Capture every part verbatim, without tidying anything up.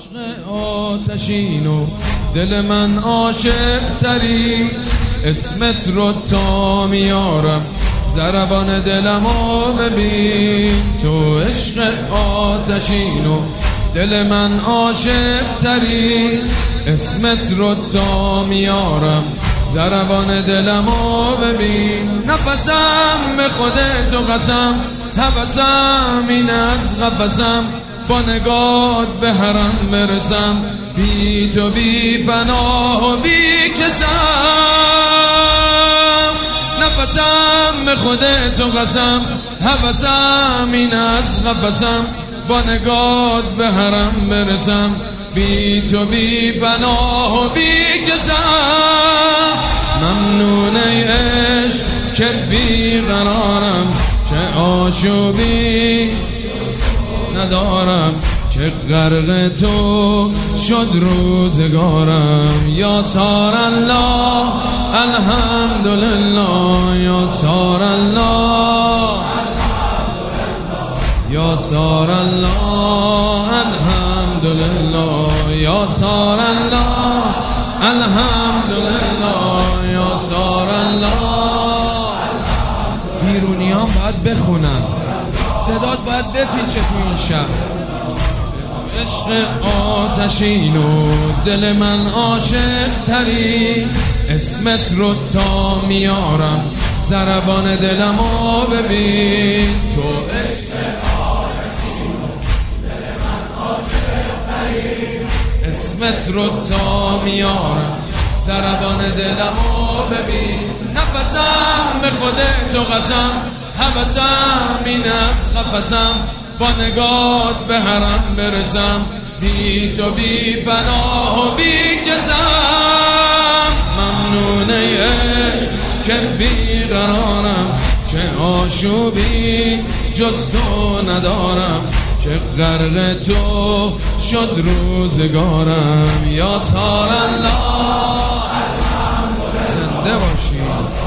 عشق آتشین و دل من عاشق تری، اسمت رو تا میارم ضربان دلمو ببین. تو عشق آتشین و دل من عاشق تری، اسمت رو تا میارم ضربان دلمو ببین. نفسم به خودت و قسم، هوسم این از قفسم، با نگات به حرم برسم، بی تو بی پناه و بی کسم. نفسم به خودت و قسم، هوسم این از قفسم، با نگات به حرم برسم، بی تو بی پناه و بی کسم. ممنون ای عشق که بی قرارم، که آشوبی ندارم، که غرق تو شد روزگارم. یا سار الله الحمدلله، یا سار الله، یا سار الله الحمدلله، یا سار الله الحمدلله، یا سار الله. بیرونی ها باید بخونن، صدات باید بپیچه تو این شب. عشق آتشین و دل من عاشق تری، اسمت رو تا میارم ضربان دلمو ببین. تو عشق آتشین و دل من عاشق تری، اسمت رو تا میارم ضربان دلمو ببین. نفسم به خودت و قسم، هوسم این از قفسم، با نگات به حرم برسم، بی تو بی پناه و بی کسم. ممنون ای عشق که بی قرارم، که آشوبی جز تو ندارم، که غرق تو شد روزگارم. یا سار الله زنده باشی.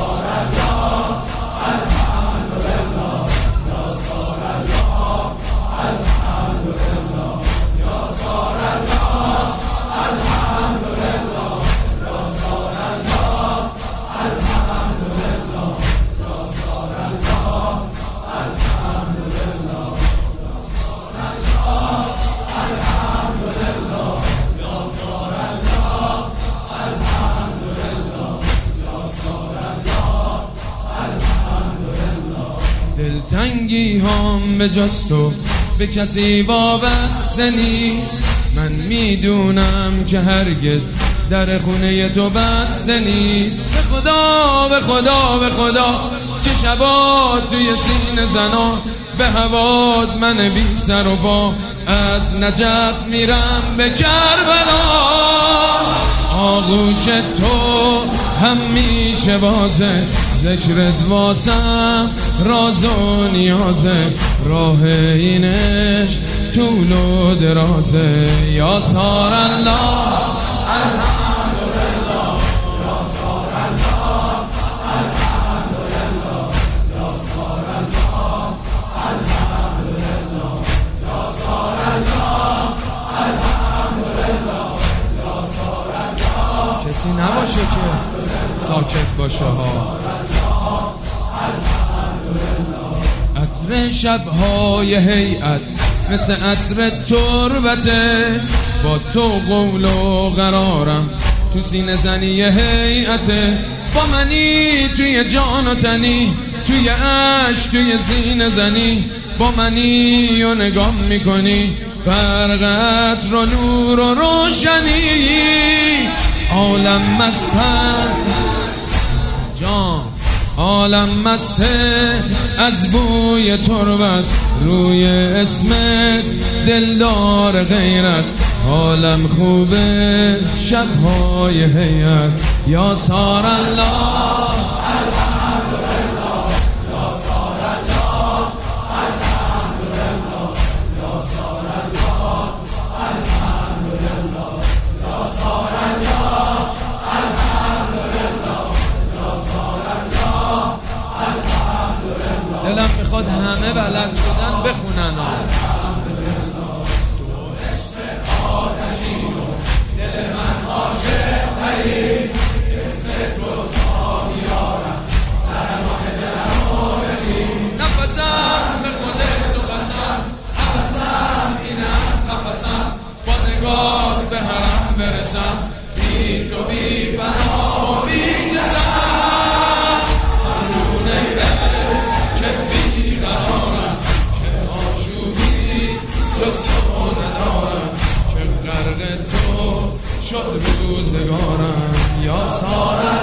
دلتنگی هم به جز تو به کسی وابسته نیست، من میدونم که هرگز در خونه تو بسته نیست. به خدا به خدا به خدا که شبات توی سینه زنا، به هوات من بی سر و پا از نجف میرم به کربلا. آغوش تو همیشه بازه، ذکرت واسم راز و نیازه، راه اینش طول و درازه. یا سار الله الحمدلله، یا سار الله الحمدلله، یا سار الله الحمدلله، یا سار الله الحمدلله، یا سار الله. کسی نباشه که ساکت باشه ها. عطر شبهای هیئت مثل عطر تربته، با تو قول و قرارم تو سینه زنی هیئته. با منی توی جان و تنی، توی عشق توی سینه زنی، با منی و نگاه میکنی برق عطر و نور و روشنی. عالم مست از جان، عالم مسته از بوی تربت، روی اسمت دلدار غیرت. عالم خوبه شبهای هیئت. یا سار الله الحمدلله، یا سار الله الحمدلله، یا سار الله الحمدلله، یا سار الله الحمدلله، یا سار الله الحمدلله. دلم میخواد همه بلد شدن بخونن ها. برسم بی تو بی پناه و بی جزم قانون عشق که بی قرارم که آشوبی جز تو ندارم که غرق تو شد روزگارم یا سارم